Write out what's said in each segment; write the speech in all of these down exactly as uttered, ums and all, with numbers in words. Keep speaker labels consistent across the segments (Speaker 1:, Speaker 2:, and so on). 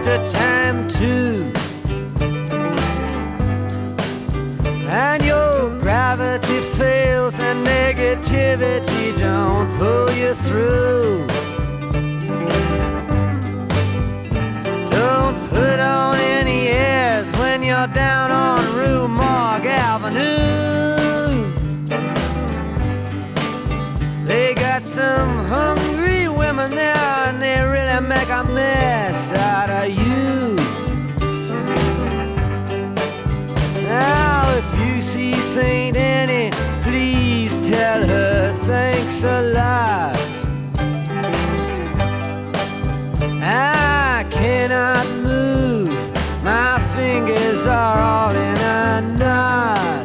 Speaker 1: a time too, and your gravity fails and negativity don't pull you through. Don't put on any airs when you're down on Rue Morgue Avenue. They got some hungry women there, and they really make a mess out of you. Now if you see Saint Annie, please tell her thanks a lot. I cannot move, my fingers are all in a knot.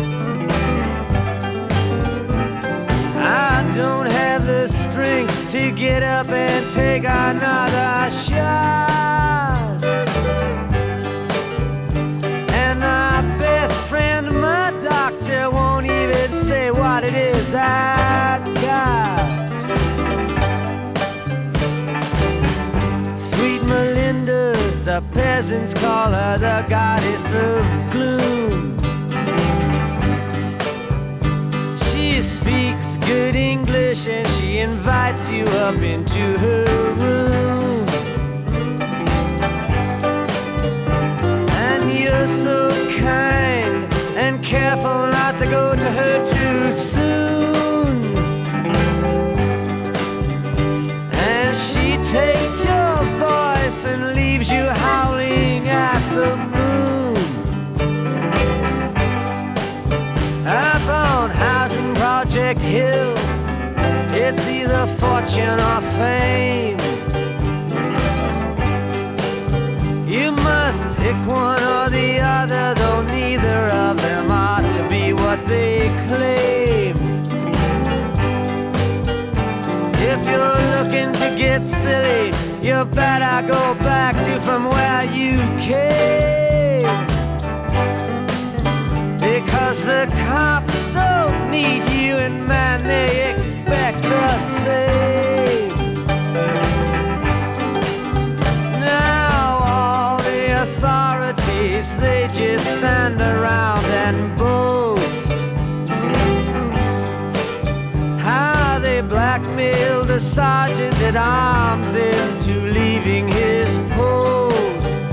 Speaker 1: I don't have the strength to get up and take another shot. And my best friend, my doctor, won't even say what it is I got. Sweet Melinda, the peasants call her the goddess of gloom. She speaks good English and she invites you up into her room. And you're so kind and careful not to go to her too soon. And she takes your voice and leaves you howling at the moon. Up on Housing Project Hill, it's either fortune or fame. You must pick one or the other, though neither of them are to be what they claim. If you're looking to get silly, you better go back to from where you came. Because the cops don't need you, and man, they expect the same. Now all the authorities, they just stand around and boast how they blackmailed a sergeant at arms into leaving his post,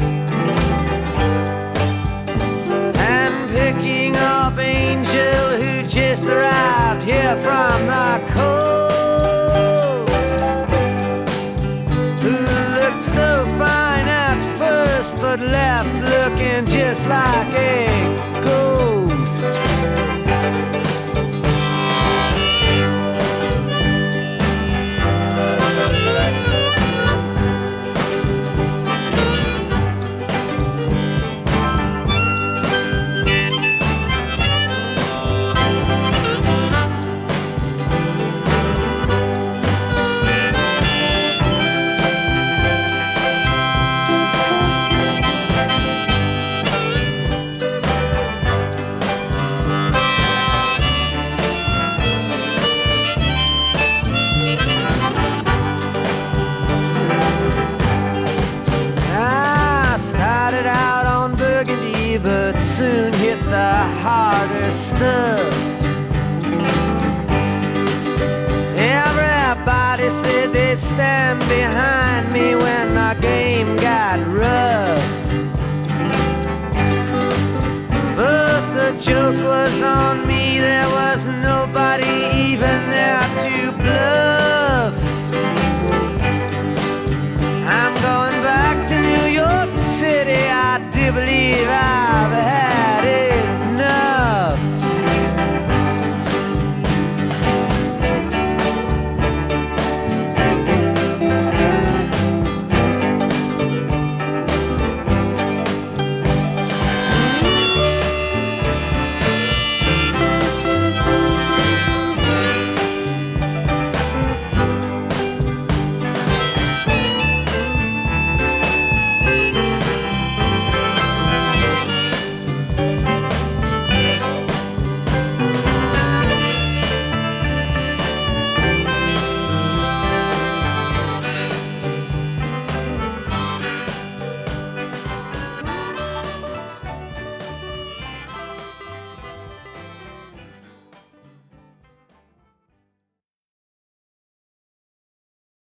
Speaker 1: and picking up Angel, who just arrived here from the coast, who looked so fine at first but left looking just like a ghost. But soon hit the harder stuff. Everybody said they'd stand